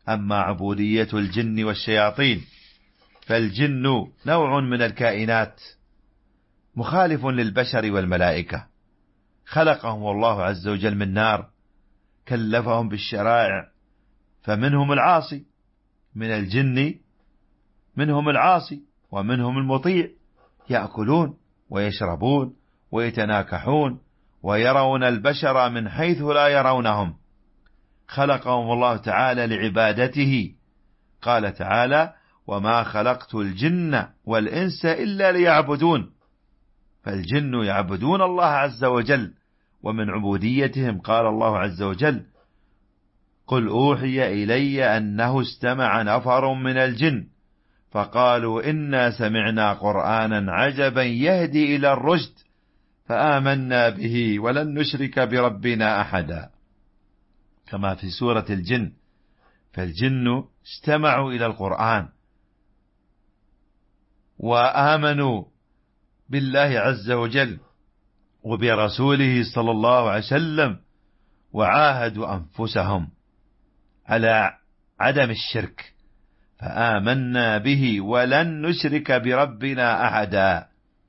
أما عبودية الجن والشياطين فالجن نوع من الكائنات مخالف للبشر والملائكة، خلقهم الله عز وجل من نار، كلفهم بالشرائع، فمنهم العاصي من الجن، منهم العاصي ومنهم المطيع، يأكلون ويشربون ويتناكحون ويرون البشر من حيث لا يرونهم، خلقهم الله تعالى لعبادته. قال تعالى: وما خلقت الجن والإنس إلا ليعبدون، فالجن يعبدون الله عز وجل، ومن عبوديتهم قال الله عز وجل: قل أوحي إلي أنه استمع نفر من الجن فقالوا إنا سمعنا قرآنا عجبا يهدي إلى الرشد فآمنا به ولن نشرك بربنا أحدا، كما في سورة الجن. فالجن استمعوا إلى القرآن وآمنوا بالله عز وجل وبرسوله صلى الله عليه وسلم، وعاهدوا أنفسهم على عدم الشرك، فآمنا به ولن نشرك بربنا أحدا.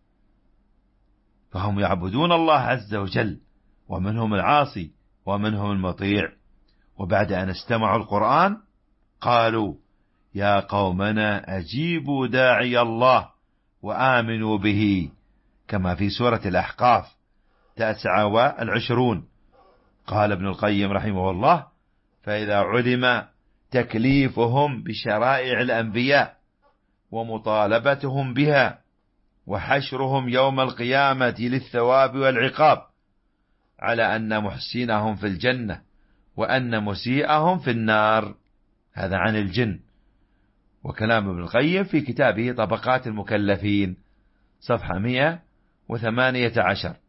فهم يعبدون الله عز وجل، ومنهم العاصي ومنهم المطيع. وبعد أن استمعوا القرآن قالوا: يا قومنا أجيبوا داعي الله وآمنوا به، كما في سورة الأحقاف 29. قال ابن القيم رحمه الله: فإذا علم تكليفهم بشرائع الأنبياء ومطالبتهم بها وحشرهم يوم القيامة للثواب والعقاب، على أن محسنهم في الجنة وأن مسيئهم في النار. هذا عن الجن. وكلام ابن القيم في كتابه طبقات المكلفين صفحة 118.